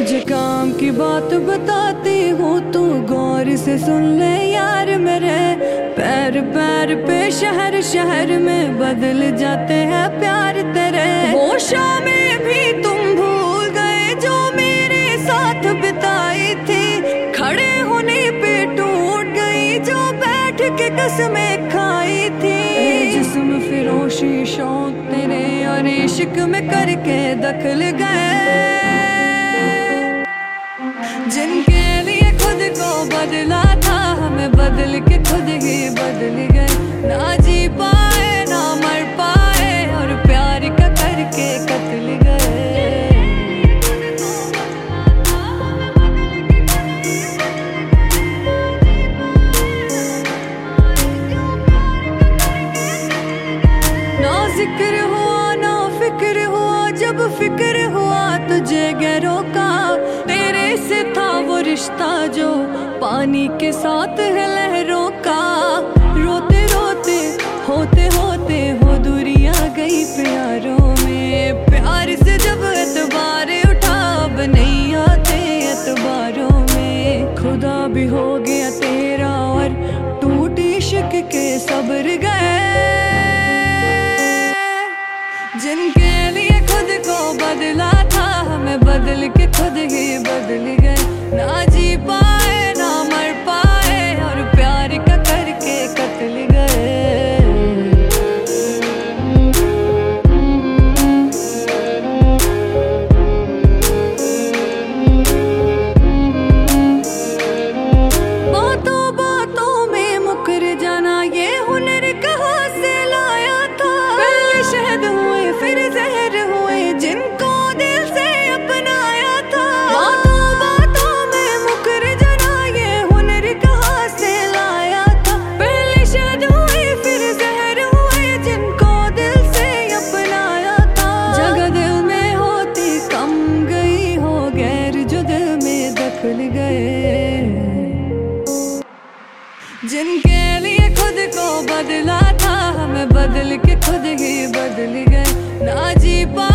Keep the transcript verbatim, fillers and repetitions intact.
तुझे काम की बात बताती हूँ, तू गौर से सुन ले यार मेरे। पैर पैर पे शहर शहर में बदल जाते हैं प्यार तेरे। होशों में भी तुम भूल गए जो मेरे साथ बिताई थी। खड़े होने पे टूट गई जो बैठ के कसमें खाई थी। जिस्म फिरोशी शौक तेरे और इश्क में करके दखल गए। जिनके लिए खुद को बदला था, हमें बदल के खुद ही बदल गए। ना जी पाए ना मर पाए और प्यार का करके कत्ल गए। ना जिक्र हुआ ना फिक्र हुआ, जब फिक्र हुआ तुझे गैरों का। तेरे से था वो रिश्ता जो पानी के साथ है लहरों का। रोते रोते होते होते हो दूरियां गई प्यारों में। प्यार से जब एतबार उठा अब नहीं आते एतबारों में। खुदा भी हो गया तेरा और टूट इश्क के सब्र गए। जिनके लिए खुद को बदला था, हमें बदल के खुद ही बदल गए। ना जी पाए ना मर पाए और प्यार का करके कत्ल गए। बातों बातों में मुकर जाना ये हुनर कहाँ से लाया था। पहले शहद हुए फिर जहर हुए जिनको दिल से अपनाया था। बातों बातों में मुकर जाना ये हुनर कहाँ से लाया था। पहले शहद हुए फिर जहर हुए जिनको दिल से अपनाया था। जगह दिल में होती कम गई हो गैर जो दिल में दखल गए। जिनके लिए खुद को बदला था, हमें बदल के खुद ही बदल गए। ना जी पा